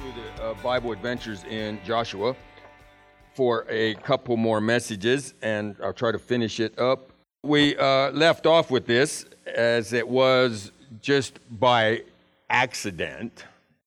to the Bible Adventures in Joshua for a couple more messages, and I'll try to finish it up. We left off with this as it was just by accident,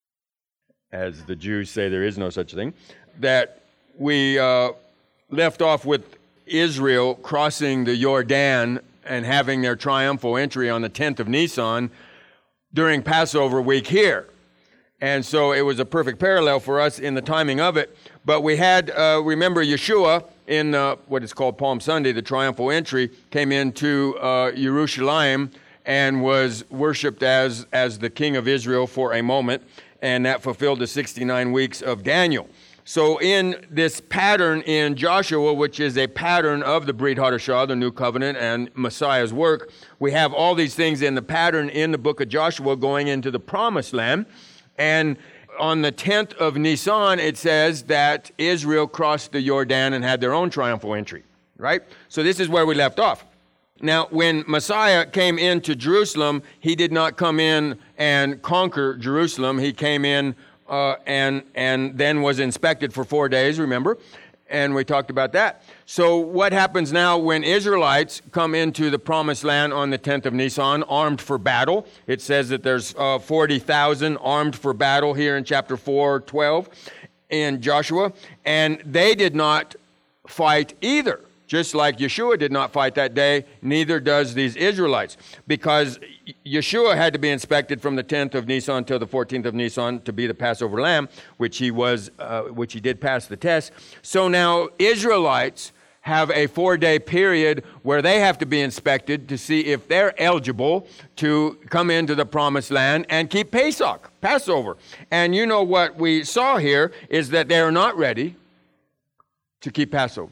as the Jews say there is no such thing, that we left off with Israel crossing the Jordan and having their triumphal entry on the 10th of Nisan during Passover week here. And so it was a perfect parallel for us in the timing of it. But we had, remember, Yeshua in what is called Palm Sunday, the triumphal entry, came into Jerusalem and was worshipped as the king of Israel for a moment, and that fulfilled the 69 weeks of Daniel. So in this pattern in Joshua, which is a pattern of the Brit Hadashah, the New Covenant, and Messiah's work, we have all these things in the pattern in the book of Joshua going into the Promised Land. And on the 10th of Nisan, it says that Israel crossed the Jordan and had their own triumphal entry, right? So this is where we left off. Now, when Messiah came into Jerusalem, he did not come in and conquer Jerusalem. He came in and then was inspected for 4 days, remember? And we talked about that. So what happens now when Israelites come into the Promised Land on the 10th of Nisan, armed for battle? It says that there's 40,000 armed for battle here in chapter 4:12 in Joshua. And they did not fight either. Just like Yeshua did not fight that day, neither does these Israelites. Because Yeshua had to be inspected from the 10th of Nisan till the 14th of Nisan to be the Passover lamb, which he did pass the test. So now Israelites have a 4-day period where they have to be inspected to see if they're eligible to come into the Promised Land and keep Pesach, Passover. And you know what we saw here is that they're not ready to keep Passover,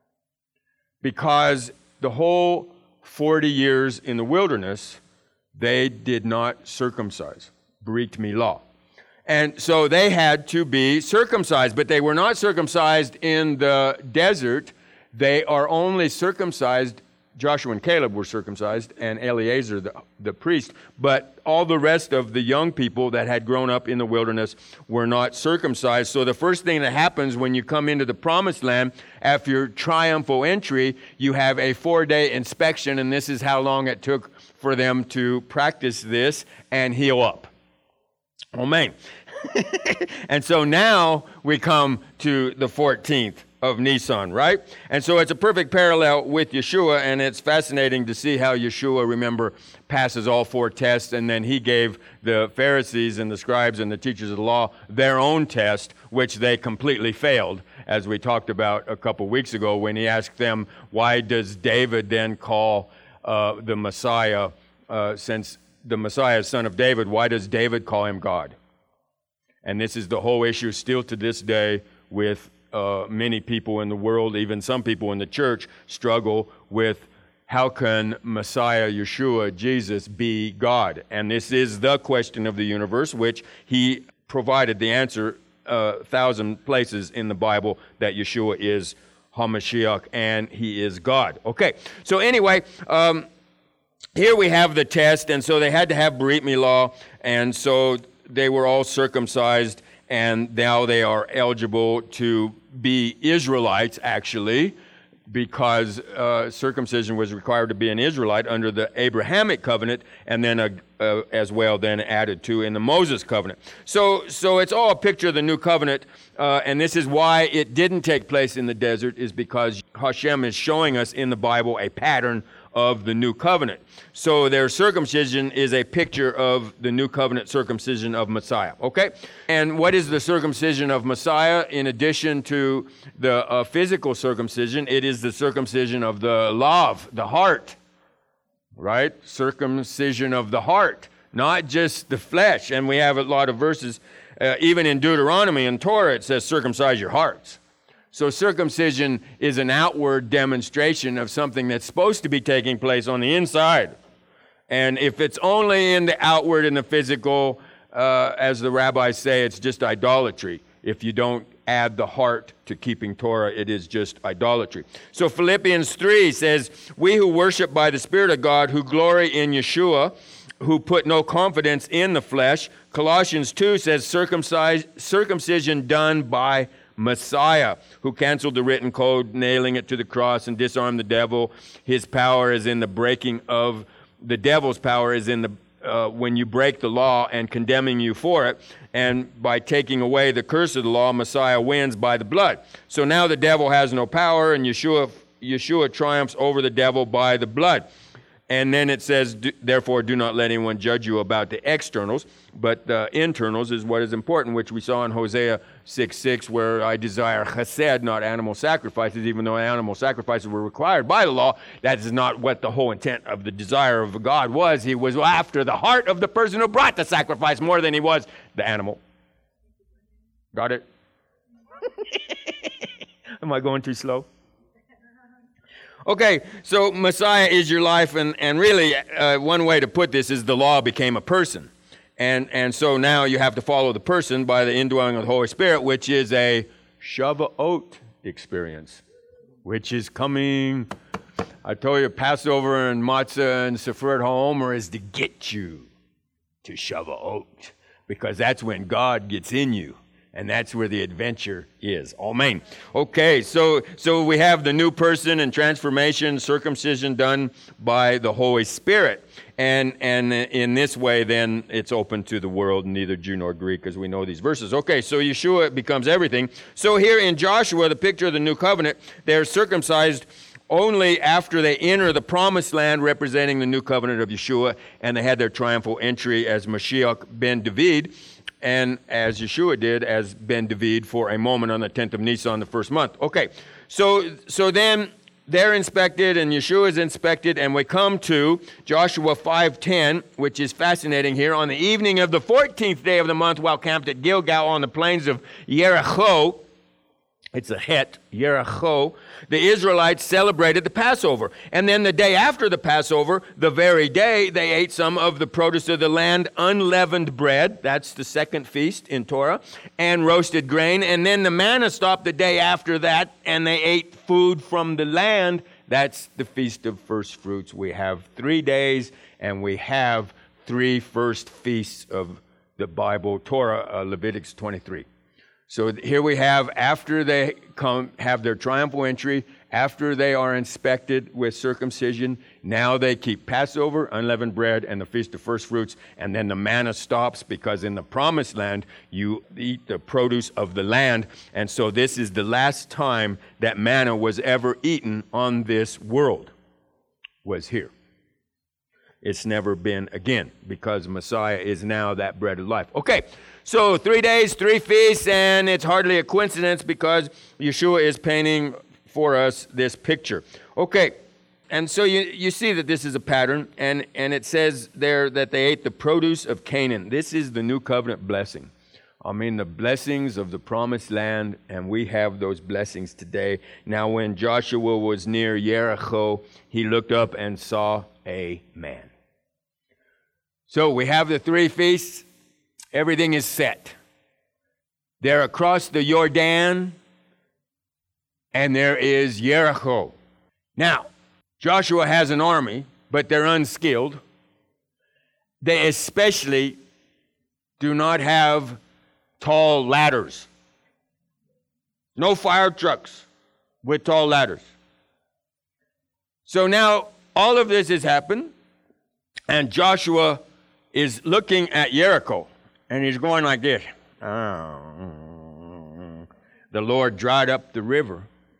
because the whole 40 years in the wilderness, they did not circumcise, Brit Milah. And so they had to be circumcised, but they were not circumcised in the desert. They are only circumcised. Joshua and Caleb were circumcised, and Eleazar, the priest. But all the rest of the young people that had grown up in the wilderness were not circumcised. So the first thing that happens when you come into the Promised Land, after your triumphal entry, you have a 4-day inspection, and this is how long it took for them to practice this and heal up. Amen. And so now we come to the 14th of Nisan, right? And so it's a perfect parallel with Yeshua, and it's fascinating to see how Yeshua, remember, passes all 4 tests, and then he gave the Pharisees and the scribes and the teachers of the law their own test, which they completely failed, as we talked about a couple weeks ago when he asked them, why does David then call the Messiah, since the Messiah is son of David, why does David call him God? And this is the whole issue still to this day with many people in the world, even some people in the church, struggle with how can Messiah, Yeshua, Jesus, be God? And this is the question of the universe, which he provided the answer 1,000 places in the Bible that Yeshua is HaMashiach and he is God. Okay, so anyway, here we have the test, and so they had to have Brit Milah, and so they were all circumcised, and now they are eligible to be Israelites, actually, because circumcision was required to be an Israelite under the Abrahamic covenant, and then as well then added to in the Moses covenant. So it's all a picture of the new covenant, and this is why it didn't take place in the desert, is because Hashem is showing us in the Bible a pattern of the new covenant. So their circumcision is a picture of the new covenant circumcision of Messiah, okay? And what is the circumcision of Messiah? In addition to the physical circumcision, it is the circumcision of the love, the heart, right? Circumcision of the heart, not just the flesh. And we have a lot of verses, even in Deuteronomy and Torah, it says circumcise your hearts. So circumcision is an outward demonstration of something that's supposed to be taking place on the inside. And if it's only in the outward and the physical, as the rabbis say, it's just idolatry. If you don't add the heart to keeping Torah, it is just idolatry. So Philippians 3 says, we who worship by the Spirit of God, who glory in Yeshua, who put no confidence in the flesh. Colossians 2 says circumcision done by Messiah, who canceled the written code, nailing it to the cross and disarmed the devil. His power is in the breaking of the devil's power is in the when you break the law and condemning you for it. And by taking away the curse of the law, Messiah wins by the blood. So now the devil has no power, and Yeshua triumphs over the devil by the blood. And then it says, therefore, do not let anyone judge you about the externals, but the internals is what is important, which we saw in Hosea 6:6, where I desire chesed, not animal sacrifices, even though animal sacrifices were required by the law. That is not what the whole intent of the desire of God was. He was after the heart of the person who brought the sacrifice more than he was the animal. Got it? Am I going too slow? Okay, so Messiah is your life, and really one way to put this is the law became a person. And so now you have to follow the person by the indwelling of the Holy Spirit, which is a Shavuot experience, which is coming. I told you Passover and Matzah and Sefirot HaOmer is to get you to Shavuot, because that's when God gets in you. And that's where the adventure is. Amen. Okay, so we have the new person and transformation, circumcision done by the Holy Spirit. And in this way, then, it's open to the world, neither Jew nor Greek, as we know these verses. Okay, so Yeshua becomes everything. So here in Joshua, the picture of the new covenant, they're circumcised only after they enter the promised land, representing the new covenant of Yeshua, and they had their triumphal entry as Mashiach ben David, and as Yeshua did as Ben David for a moment on the 10th of Nisan, the first month. Okay, so then they're inspected and Yeshua is inspected, and we come to Joshua 5:10, which is fascinating here. On the evening of the 14th day of the month, while camped at Gilgal on the plains of Jericho, it's a het, Jericho, the Israelites celebrated the Passover. And then the day after the Passover, the very day, they ate some of the produce of the land, unleavened bread, that's the second feast in Torah, and roasted grain. And then the manna stopped the day after that, and they ate food from the land. That's the Feast of First Fruits. We have 3 days, and we have 3 first feasts of the Bible, Torah, Leviticus 23. So here we have, after they have their triumphal entry, after they are inspected with circumcision, now they keep Passover, unleavened bread, and the Feast of First Fruits, and then the manna stops, because in the promised land, you eat the produce of the land, and so this is the last time that manna was ever eaten on this world, was here. It's never been again, because Messiah is now that bread of life. Okay, so 3 days, 3 feasts, and it's hardly a coincidence, because Yeshua is painting for us this picture. Okay, and so you see that this is a pattern, and it says there that they ate the produce of Canaan. This is the new covenant blessing. I mean, the blessings of the promised land, and we have those blessings today. Now, when Joshua was near Jericho, he looked up and saw a man. So we have the 3 feasts. Everything is set. They're across the Jordan, and there is Jericho. Now, Joshua has an army, but they're unskilled. They especially do not have tall ladders. No fire trucks with tall ladders. So now all of this has happened, and Joshua is looking at Jericho, and he's going like this. Oh. The Lord dried up the river,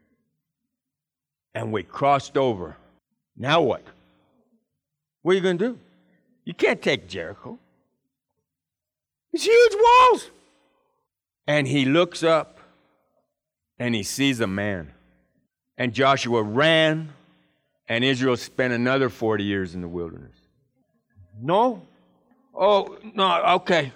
and we crossed over. Now what? What are you going to do? You can't take Jericho. It's huge walls. And he looks up, and he sees a man. And Joshua ran, and Israel spent another 40 years in the wilderness. No? Oh, no, okay.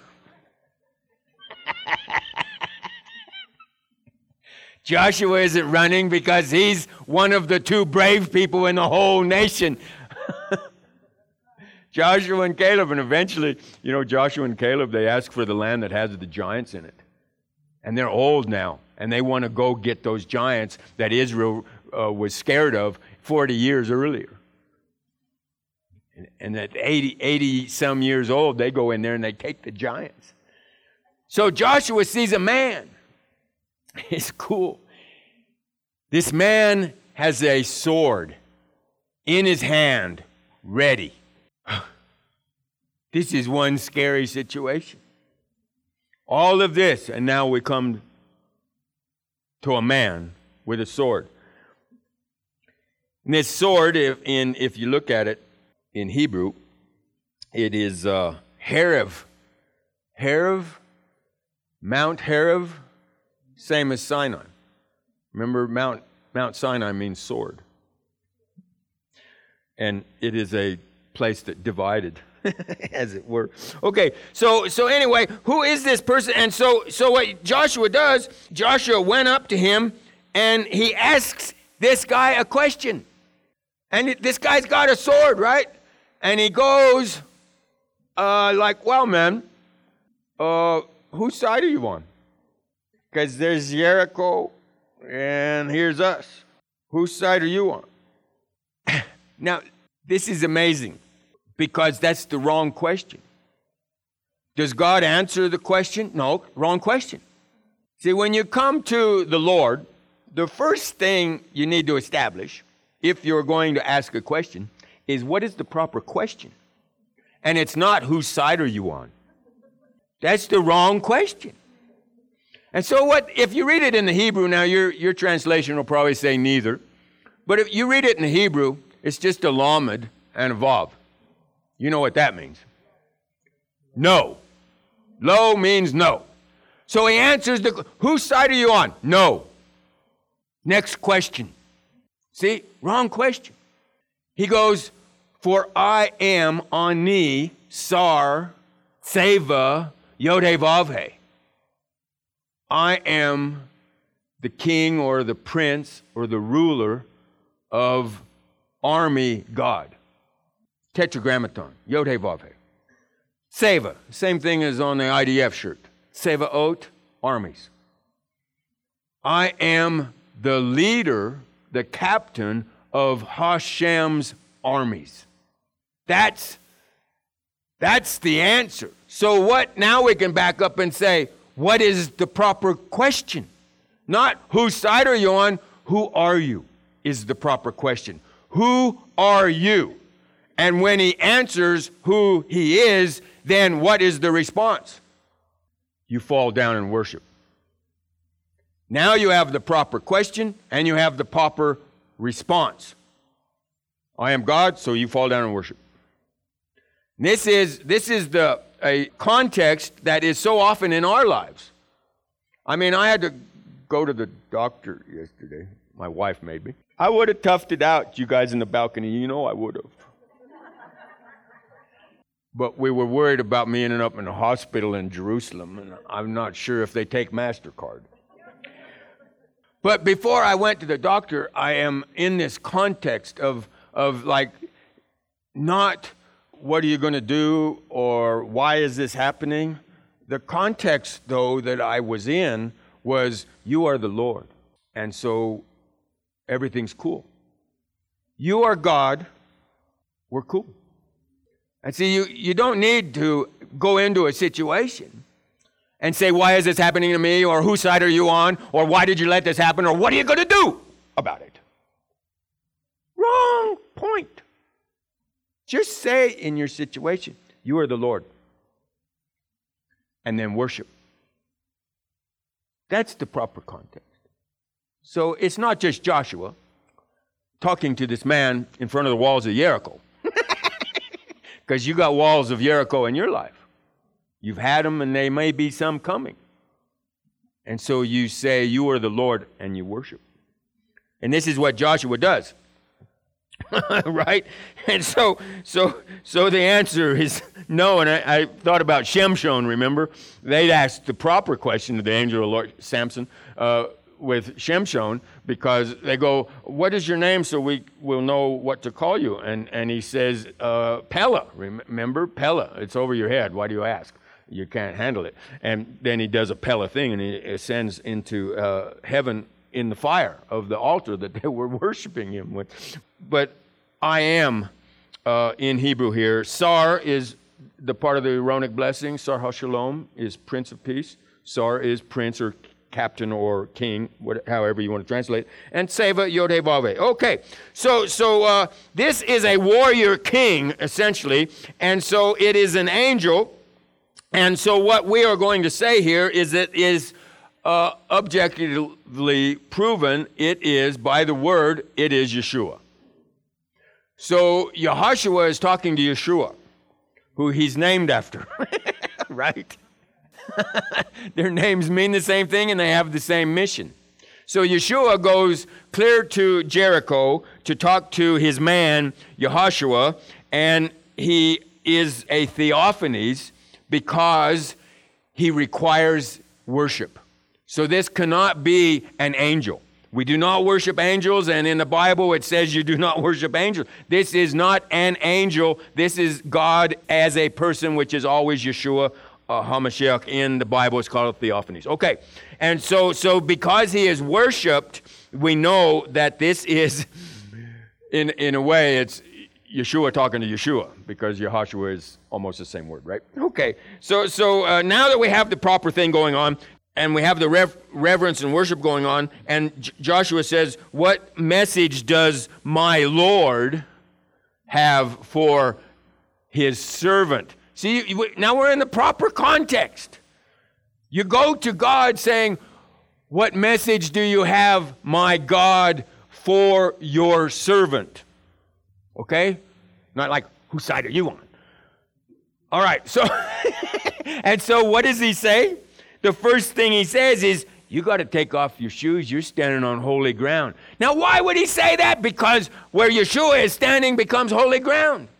Joshua isn't running because he's one of the 2 brave people in the whole nation. Joshua and Caleb, and eventually, Joshua and Caleb, they ask for the land that has the giants in it. And they're old now, and they want to go get those giants that Israel was scared of 40 years earlier. And at 80 some years old, they go in there and they take the giants. So Joshua sees a man. It's cool. This man has a sword in his hand, ready. This is one scary situation. All of this, and now we come to a man with a sword. And this sword, if you look at it in Hebrew, it is Herav. Herav, Mount Herav, same as Sinai. Remember, Mount Sinai means sword. And it is a place that divided, as it were. Okay, so anyway, who is this person? And so what Joshua does, Joshua went up to him and he asks this guy a question. And this guy's got a sword, right? And he goes, well, man, whose side are you on? Because there's Jericho and here's us. Whose side are you on? Now, this is amazing because that's the wrong question. Does God answer the question? No, wrong question. See, when you come to the Lord, the first thing you need to establish, if you're going to ask a question, is what is the proper question? And it's not whose side are you on. That's the wrong question. And so if you read it in the Hebrew, now your translation will probably say neither, but if you read it in the Hebrew, it's just a lamed and a vav. You know what that means. No. Lo means no. So he answers whose side are you on? No. Next question. See, wrong question. He goes, for I am ani sar seva yod-heh-vav-heh. I am the king or the prince or the ruler of army God. Tetragrammaton, Yod-Heh-Vav-Heh. Seva, same thing as on the IDF shirt. Sevaot, armies. I am the leader, the captain of Hashem's armies. That's the answer. So what? Now we can back up and say, what is the proper question? Not whose side are you on, who are you is the proper question. Who are you? And when he answers who he is, then what is the response? You fall down and worship. Now you have the proper question and you have the proper response. I am God, so you fall down and worship. This is a context that is so often in our lives. I mean, I had to go to the doctor yesterday. My wife made me. I would have toughed it out, you guys in the balcony. You know I would have. But we were worried about me ending up in a hospital in Jerusalem, and I'm not sure if they take MasterCard. But before I went to the doctor, I am in this context of like, not what are you going to do or why is this happening? The context, though, that I was in was, you are the Lord. And so everything's cool. You are God, we're cool. And see, you don't need to go into a situation and say, why is this happening to me? Or whose side are you on? Or why did you let this happen? Or what are you going to do about it? Wrong point. Just say in your situation, you are the Lord. And then worship. That's the proper context. So it's not just Joshua talking to this man in front of the walls of Jericho. Because you got walls of Jericho in your life. You've had them and there may be some coming. And so you say, you are the Lord, and you worship. And this is what Joshua does. Right? And so the answer is no. And I thought about Shimshon, remember? They'd asked the proper question to the angel of the Lord, Samson, with Shimshon, because they go, what is your name so we will know what to call you? And he says, Pella. Remember? Pella. It's over your head. Why do you ask? You can't handle it. And then he does a Pella thing, and he ascends into heaven in the fire of the altar that they were worshiping him with. But I am in Hebrew here. Sar is the part of the Aaronic blessing. Sar HaShalom is Prince of Peace. Sar is Prince or Captain or King, however you want to translate. And Seva, Yod He Vav He. Okay, so this is a warrior king, essentially. And so it is an angel. And so what we are going to say here is that it is objectively proven it is, by the word, it is Yeshua. So Yahushua is talking to Yeshua, who he's named after, right? Their names mean the same thing and they have the same mission. So Yeshua goes clear to Jericho to talk to his man, Yahushua, and he is a theophanies because he requires worship. So this cannot be an angel. We do not worship angels, and in the Bible it says you do not worship angels. This is not an angel. This is God as a person, which is always Yeshua HaMashiach. In the Bible, it's called theophanies. Okay, and so because he is worshipped, we know that this is, in a way, it's Yeshua talking to Yeshua, because Yahushua is almost the same word, right? Okay, so now that we have the proper thing going on, and we have the reverence and worship going on, and Joshua says, what message does my Lord have for his servant? See, now we're in the proper context. You go to God saying, what message do you have, my God, for your servant? Okay? Not like, whose side are you on? All right, so, and so what does he say? The first thing he says is, you got to take off your shoes. You're standing on holy ground. Now, why would he say that? Because where Yeshua is standing becomes holy ground.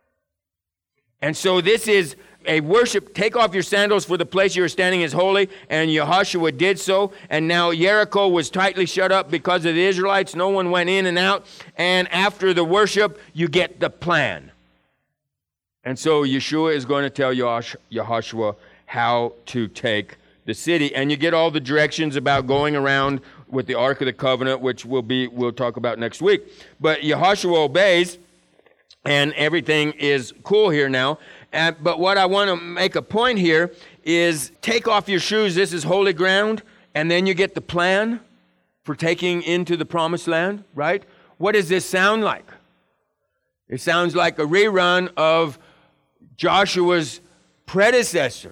And so this is a worship. Take off your sandals, for the place you're standing is holy. And Yahushua did so. And now Jericho was tightly shut up because of the Israelites. No one went in and out. And after the worship, you get the plan. And so Yeshua is going to tell Yahushua how to take the city, and you get all the directions about going around with the Ark of the Covenant, which we'll talk about next week. But Yahushua obeys, and everything is cool here now. But what I want to make a point here is take off your shoes. This is holy ground, and then you get the plan for taking into the promised land, right? What does this sound like? It sounds like a rerun of Joshua's predecessor,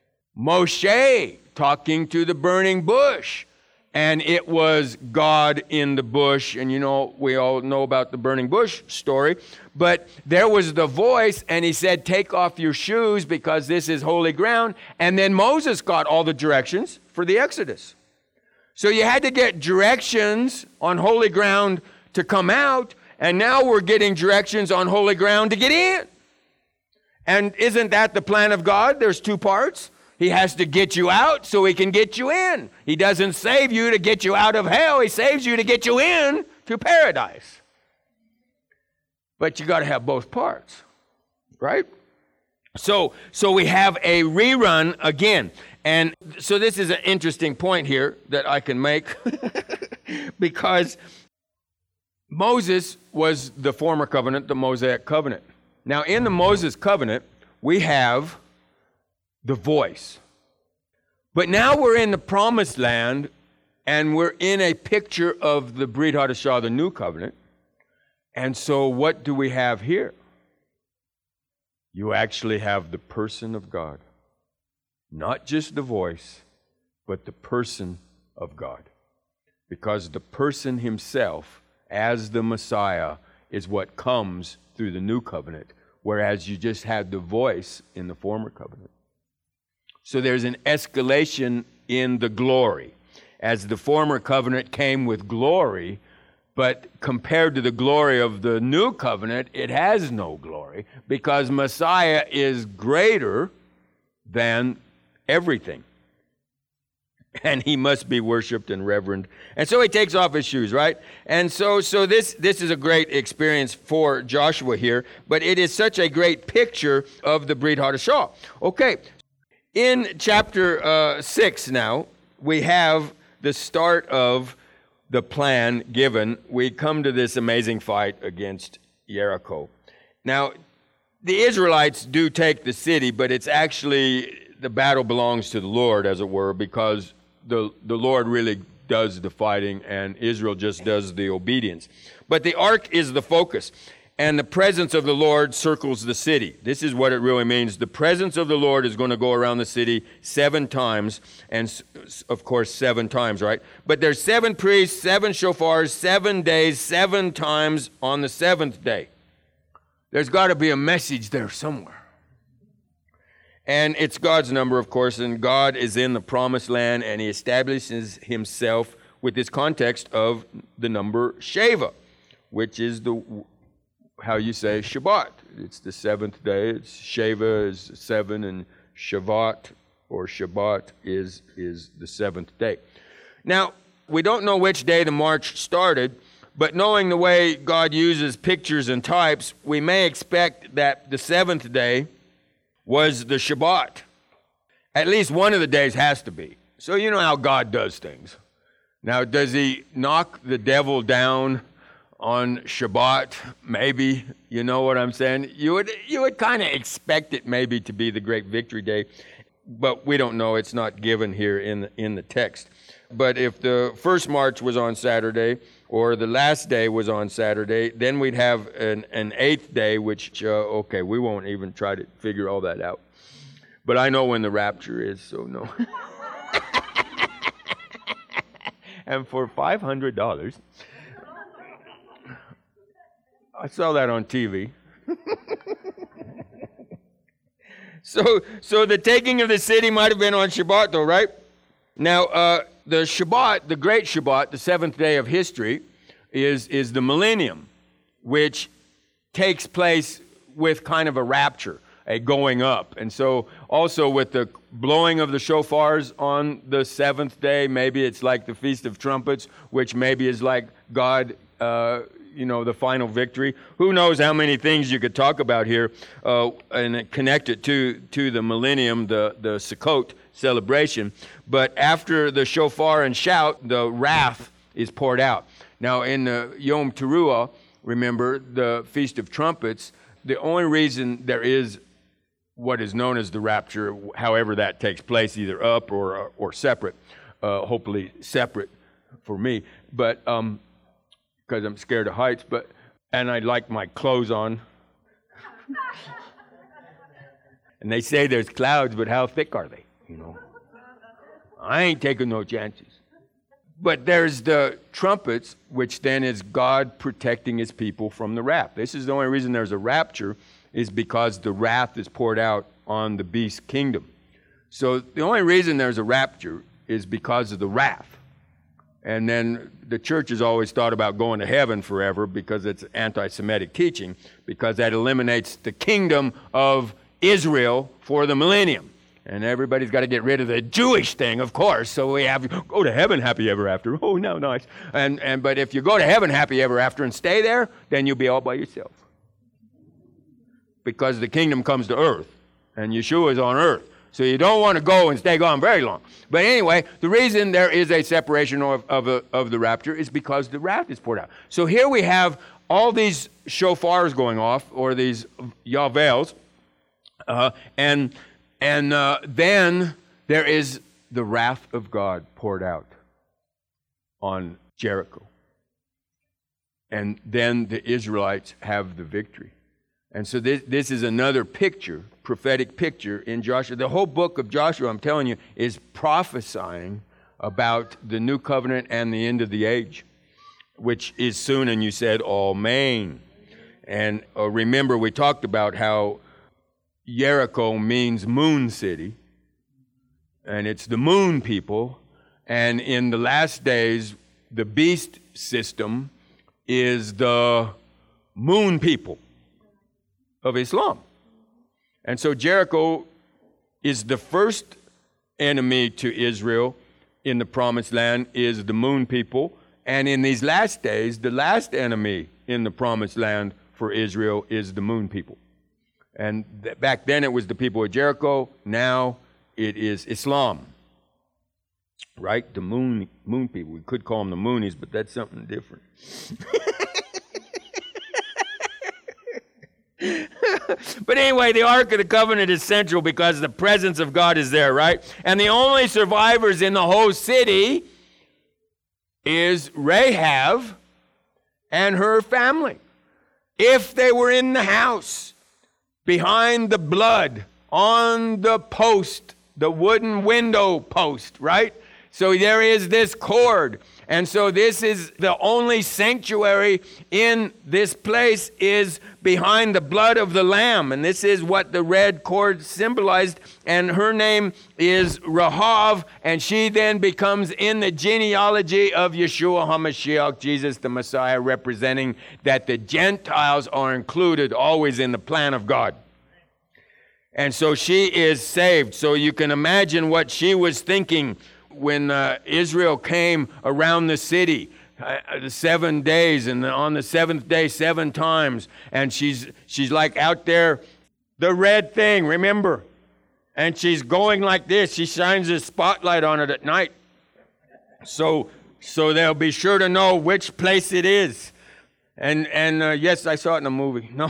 Moshe, talking to the burning bush. And it was God in the bush. And you know, we all know about the burning bush story. But there was the voice, and he said, take off your shoes because this is holy ground. And then Moses got all the directions for the Exodus. So you had to get directions on holy ground to come out. And now we're getting directions on holy ground to get in. And isn't that the plan of God? There's two parts. He has to get you out so he can get you in. He doesn't save you to get you out of hell. He saves you to get you in to paradise. But you got to have both parts, right? So we have a rerun again. And so this is an interesting point here that I can make because Moses was the former covenant, the Mosaic covenant. Now in the Moses covenant, we have the voice. But now we're in the promised land, and we're in a picture of the Brit Hadashah, the new covenant. And so what do we have here? You actually have the person of God. Not just the voice, but the person of God. Because the person himself, as the Messiah, is what comes through the new covenant, whereas you just had the voice in the former covenant. So there's an escalation in the glory. As the former covenant came with glory, but compared to the glory of the new covenant, it has no glory because Messiah is greater than everything. And he must be worshiped and reverenced. And so he takes off his shoes, right? And so this is a great experience for Joshua here, but it is such a great picture of the Brit Hadashah. Okay. In chapter 6 now, we have the start of the plan given. We come to this amazing fight against Jericho. Now, the Israelites do take the city, but it's actually, the battle belongs to the Lord, as it were, because the Lord really does the fighting and Israel just does the obedience. But the ark is the focus, and the presence of the Lord circles the city. This is what it really means. The presence of the Lord is going to go around the city 7 times, and of course 7 times, right? But there's 7 priests, 7 shofars, 7 days, 7 times on the 7th day. There's got to be a message there somewhere. And it's God's number, of course, and God is in the promised land, and he establishes himself with this context of the number Sheva, which is how you say Shabbat. It's the 7th day. It's Sheva is 7, and Shavat or Shabbat is the 7th day. Now, we don't know which day the march started, but knowing the way God uses pictures and types, we may expect that the 7th day was the Shabbat. At least one of the days has to be. So you know how God does things. Now, does he knock the devil down on Shabbat? Maybe. You know what I'm saying? You would kind of expect it maybe to be the great victory day, but we don't know. It's not given here in the text. But if the first march was on Saturday, or the last day was on Saturday, then we'd have an 8th day, which, okay, we won't even try to figure all that out. But I know when the rapture is, so no. And for $500, I saw that on TV. So the taking of the city might have been on Shabbat, though, right? Now, the Shabbat, the great Shabbat, the 7th day of history, is the millennium, which takes place with kind of a rapture, a going up. And so also with the blowing of the shofars on the 7th day, maybe it's like the Feast of Trumpets, which maybe is like God, the final victory. Who knows how many things you could talk about here and connect it to the millennium, the Sukkot celebration. But after the shofar and shout, the wrath is poured out. Now in the Yom Teruah, remember, the Feast of Trumpets, the only reason there is what is known as the rapture, however that takes place, either up or separate, hopefully separate for me, but because I'm scared of heights, and I like my clothes on. And they say there's clouds, but how thick are they? I ain't taking no chances. But there's the trumpets, which then is God protecting his people from the wrath. This is the only reason there's a rapture, is because the wrath is poured out on the beast kingdom. So the only reason there's a rapture is because of the wrath. And then the church has always thought about going to heaven forever because it's anti-Semitic teaching, because that eliminates the kingdom of Israel for the millennium. And everybody's got to get rid of the Jewish thing, of course. So we have, go to heaven, happy ever after. Oh, no, nice. But if you go to heaven, happy ever after, and stay there, then you'll be all by yourself. Because the kingdom comes to earth, and Yeshua is on earth. So you don't want to go and stay gone very long. But anyway, the reason there is a separation of the rapture is because the wrath is poured out. So here we have all these shofars going off, or these yavels, and then there is the wrath of God poured out on Jericho. And then the Israelites have the victory. And so this is another picture, prophetic picture in Joshua. The whole book of Joshua, I'm telling you, is prophesying about the new covenant and the end of the age, which is soon. And you said, Amen. And remember, we talked about how Jericho means moon city, and it's the moon people. And in the last days, the beast system is the moon people of Islam. And so Jericho is the first enemy to Israel in the promised land, is the moon people. And in these last days, the last enemy in the promised land for Israel is the moon people. And back then it was the people of Jericho. Now it is Islam. Right? The moon people. We could call them the Moonies, but that's something different. But anyway, the Ark of the Covenant is central because the presence of God is there, right? And the only survivors in the whole city is Rahab and her family. If they were in the house, behind the blood, on the post, the wooden window post, right? So there is this cord. And so this is the only sanctuary in this place is behind the blood of the Lamb. And this is what the red cord symbolized. And her name is Rahab. And she then becomes in the genealogy of Yeshua HaMashiach, Jesus the Messiah, representing that the Gentiles are included always in the plan of God. And so she is saved. So you can imagine what she was thinking when Israel came around the city, the 7 days, and on the seventh day, 7 times. And she's like out there, the red thing, remember? And she's going like this. She shines a spotlight on it at night. So they'll be sure to know which place it is. And yes, I saw it in a movie. No,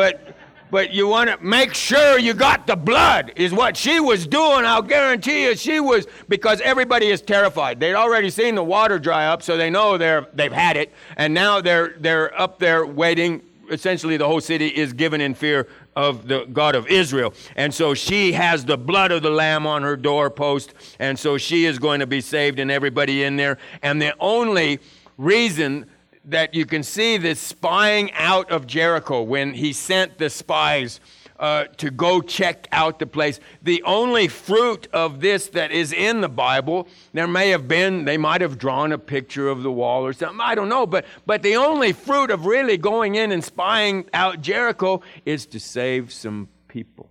but you want to make sure you got the blood is what she was doing. I'll guarantee you she was, because everybody is terrified. They'd already seen the water dry up, so they know they've had it. And now they're up there waiting. Essentially, the whole city is given in fear of the God of Israel. And so she has the blood of the Lamb on her doorpost. And so she is going to be saved and everybody in there. And the only reason that you can see this spying out of Jericho when he sent the spies to go check out the place. The only fruit of this that is in the Bible, they might have drawn a picture of the wall or something, I don't know, but the only fruit of really going in and spying out Jericho is to save some people.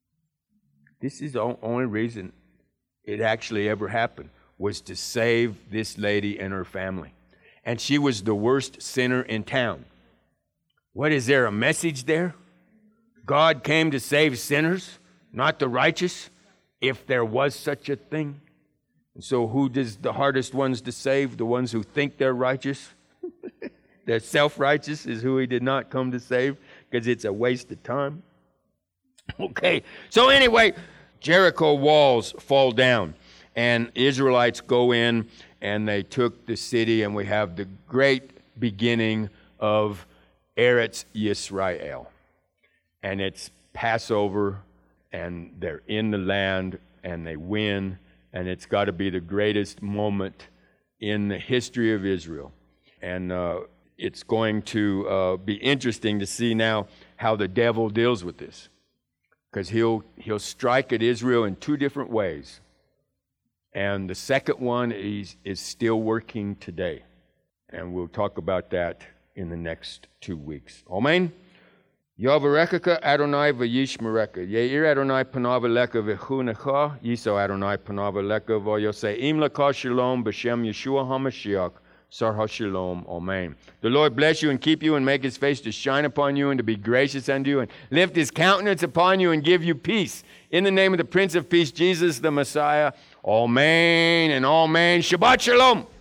This is the only reason it actually ever happened, was to save this lady and her family. And she was the worst sinner in town. What is there, a message there? God came to save sinners, not the righteous, if there was such a thing. And so who does the hardest ones to save? The ones who think they're righteous? They're self-righteous is who he did not come to save, because it's a waste of time. Okay, so anyway, Jericho walls fall down, and Israelites go in, and they took the city, and we have the great beginning of Eretz Yisrael. And it's Passover, and they're in the land, and they win, and it's got to be the greatest moment in the history of Israel. And it's going to be interesting to see now how the devil deals with this, because he'll strike at Israel in 2 different ways. And the second one is still working today. And we'll talk about that in the next 2 weeks. Amen? Yavarekaka Adonai v'yishmereka. Ye'ir Adonai panav eleka v'chunecha. Yiso Adonai panav eleka v'yoseim leka shalom b'shem Yeshua HaMashiach. Sar HaShalom. Amen. The Lord bless you and keep you and make his face to shine upon you and to be gracious unto you and lift his countenance upon you and give you peace. In the name of the Prince of Peace, Jesus the Messiah. Amen and amen. Shabbat Shalom.